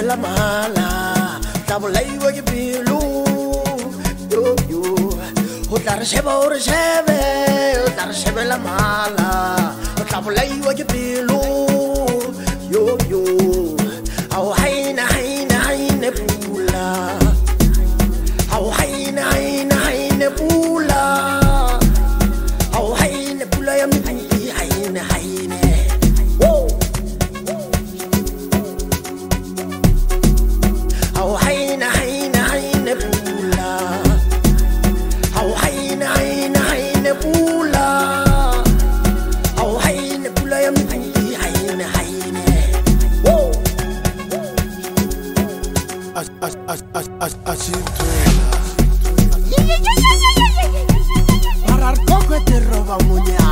la mala, tabulaiwa ke bilu, yo yo. O tla re shebe la mala, o tabulaiwa ke bilu, yo yo. Au haina pula, au haina pula, au haina pula ya mi haina. Woo. Au haina pula, au haina pula, au haina pula ya mi haina. Woo. Parar coco te roba muña.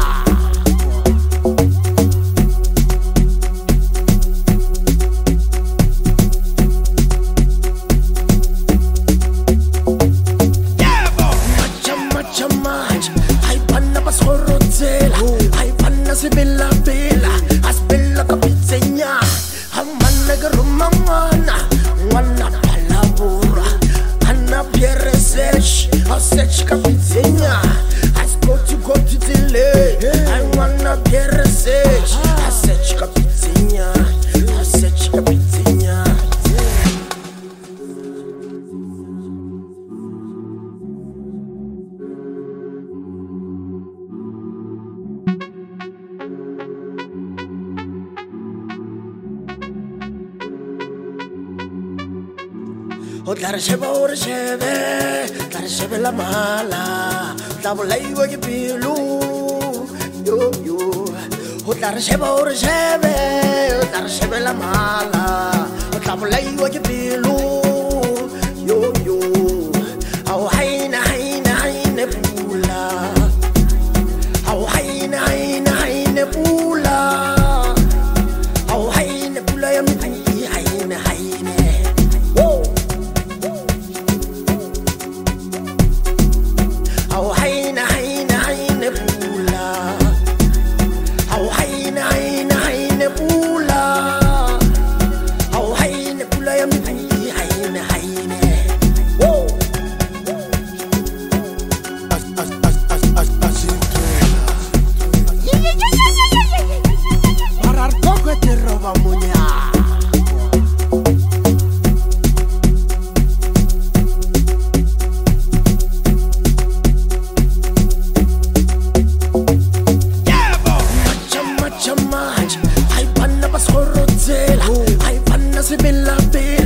Hay panna pas horrotzela, hay panna se bella, aspella capizegna, amanna garumana, wana palavura, anna pierre sech capizegna, ascolti tile, I wanna pierre sech capizegna. O tla re shebe la mala, tabulaiwa ke bilu, yo yo. O tla re shebe la mala, tabulaiwa ke bilu, yo yo. Au haina pula, au haina pula, au haina pula ya mi haina. Woo. Au haina pula, au haina pula, au haina pula ya mi haina. Woo. Parar coco te roba muña. Hay panna pas horrotzela, hay panna se bella.